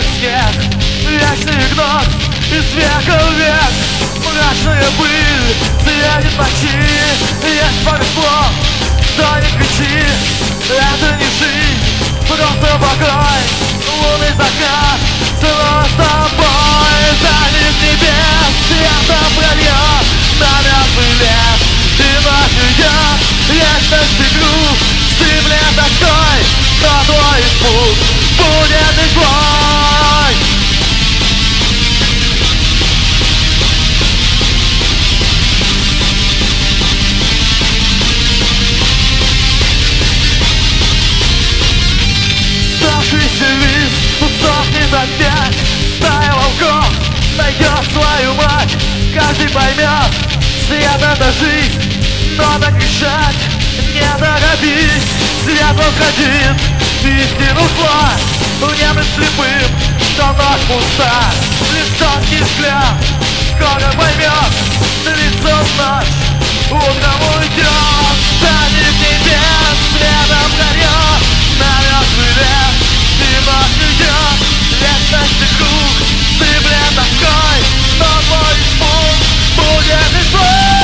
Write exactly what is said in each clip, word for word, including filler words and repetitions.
как снег, вечный игнор из века в век. Мрачная пыль цветет ночи, есть повезло, что не кричи. Это не жизнь, просто покой, лунный закат, целую с тобой. Залив небес, светом прольет на мертвый лес. И ночь идет, вечность игру, стыбле тоской, но твой испуг будет изгой. Ставшийся лист усохнет опять, стая волков найдет свою мать. Каждый поймет, свет это жизнь, но так решать не торопись. Свет восходит, истину зла, небо слепым, что ночь пуста. Лишь тонкий взгляд скоро поймет, длится ночь, утром уйдет. Залив небес, светом горет на мертвый лес. И ночь идет, вечность и круг, стыбле тоской, но твой испуг будет изгой.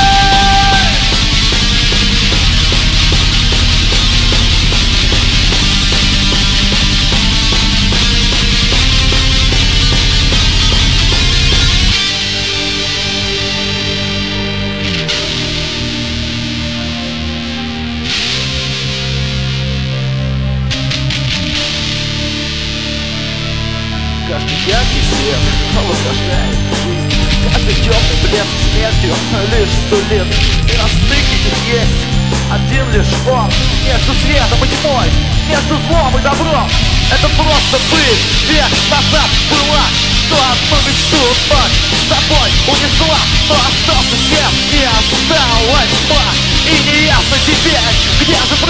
Каждый яркий свет возрождает жизнь, каждый темный блеск смертью лишь сулит. И на стыке их есть один лишь он, между светом и тьмой, между злом и добром. Это просто пыль, век назад была, что одну мечту ночь с собой унесла. Но остался свет, и осталась тьма, и неясно теперь, где же